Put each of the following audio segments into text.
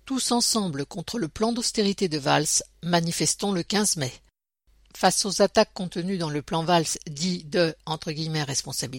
Tous ensemble contre le plan d'austérité de Valls, manifestons le 15 mai. Face aux attaques contenues dans le plan Valls dit de « responsabilité »,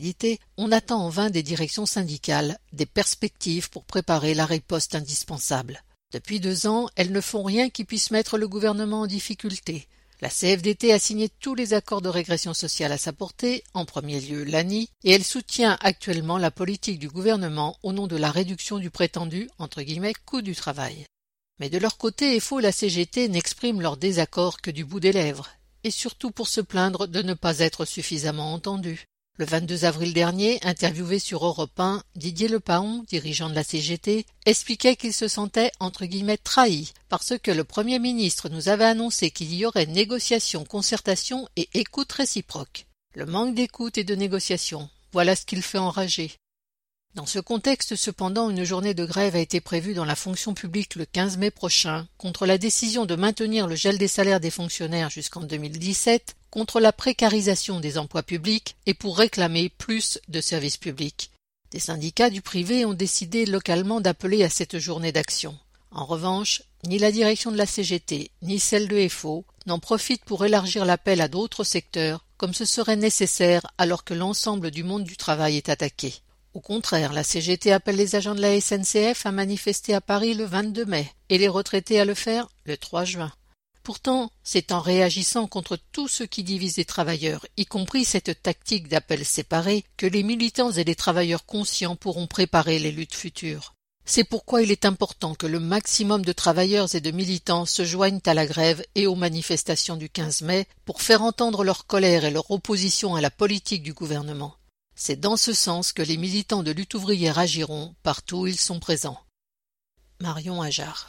on attend en vain des directions syndicales des perspectives pour préparer la riposte indispensable. Depuis 2 ans, elles ne font rien qui puisse mettre le gouvernement en difficulté. La CFDT a signé tous les accords de régression sociale à sa portée, en premier lieu l'ANI, et elle soutient actuellement la politique du gouvernement au nom de la réduction du prétendu « coût du travail ». Mais de leur côté, FO et la CGT n'expriment leur désaccord que du bout des lèvres, et surtout pour se plaindre de ne pas être suffisamment entendus. Le 22 avril dernier, interviewé sur Europe 1, Didier Lepaon, dirigeant de la CGT, expliquait qu'il se sentait « trahi » parce que le Premier ministre nous avait annoncé qu'il y aurait négociation, concertation et écoute réciproque. Le manque d'écoute et de négociation, voilà ce qui le fait enrager. Dans ce contexte, cependant, une journée de grève a été prévue dans la fonction publique le 15 mai prochain, contre la décision de maintenir le gel des salaires des fonctionnaires jusqu'en 2017, contre la précarisation des emplois publics et pour réclamer plus de services publics. Des syndicats du privé ont décidé localement d'appeler à cette journée d'action. En revanche, ni la direction de la CGT, ni celle de FO n'en profitent pour élargir l'appel à d'autres secteurs, comme ce serait nécessaire alors que l'ensemble du monde du travail est attaqué. Au contraire, la CGT appelle les agents de la SNCF à manifester à Paris le 22 mai et les retraités à le faire le 3 juin. Pourtant, c'est en réagissant contre tout ce qui divise les travailleurs, y compris cette tactique d'appel séparé, que les militants et les travailleurs conscients pourront préparer les luttes futures. C'est pourquoi il est important que le maximum de travailleurs et de militants se joignent à la grève et aux manifestations du 15 mai pour faire entendre leur colère et leur opposition à la politique du gouvernement. C'est dans ce sens que les militants de lutte ouvrière agiront partout où ils sont présents. Marion Ajard.